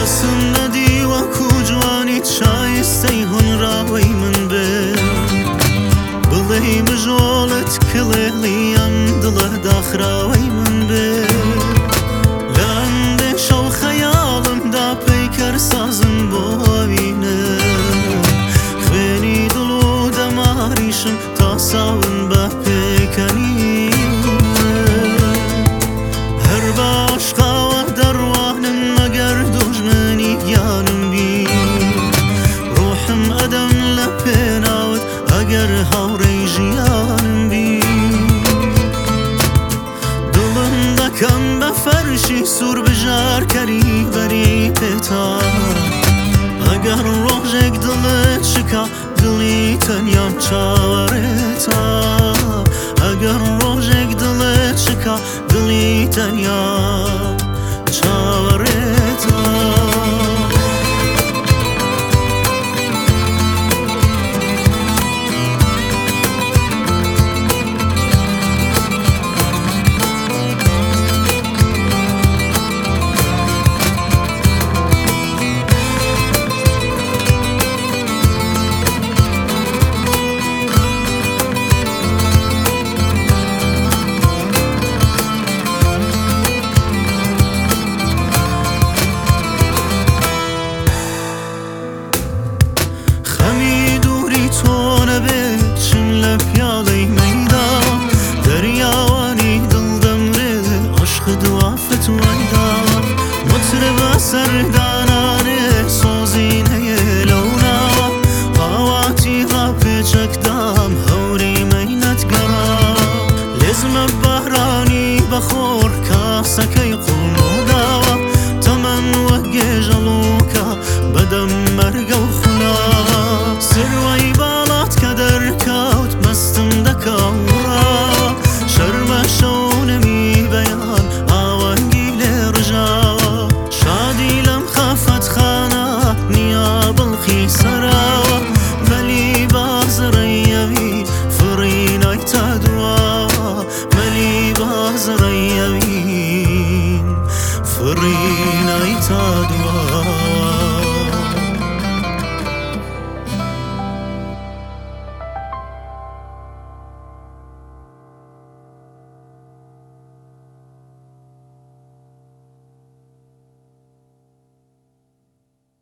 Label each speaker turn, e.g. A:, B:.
A: کەسم نەدیوەکو جوانیت شایستەی هونراوەی من بێ بڵێ مژۆڵت کڵێڵی ئەم دڵە داخراوەی من بێ لە ئەندێشە و خەیاڵمدا پەیکەر سازم بۆ ئەوینە خوێنی دڵ و دەماریشم تا ساون بە پێکەنینە هەر بە عاشقاوە دەڕوانم مەگەر دوژمنی گیانم بی ڕۆحم ئەدەم لە پێناوت ئەگەر هاوڕێی ژیانم بی دڵم دەکەم بە فەرشی سوور بژار کەریبەری پێتا ئەگەر ڕۆژێک دڵت شکا دڵی تەنیام چاوەڕێتە ئەگەر ڕۆژێک دڵت شکا دڵی تەنیام چاوەڕێتە چم لە پیاڵەی مەیدا دەریاوانی دڵ دەمرێ عەشق دوا فتوایدا مطربە سەردانانێ سۆزینەیە لەو ناوە ئاواتی ڕاپێچەکدام هەورەی مەینەت گەڕا لێزمە بەهرانی بەخۆر کاسەکەی قوڵ و داوە تەمەن وەک گێژەڵووکە بەدەم مەرگە و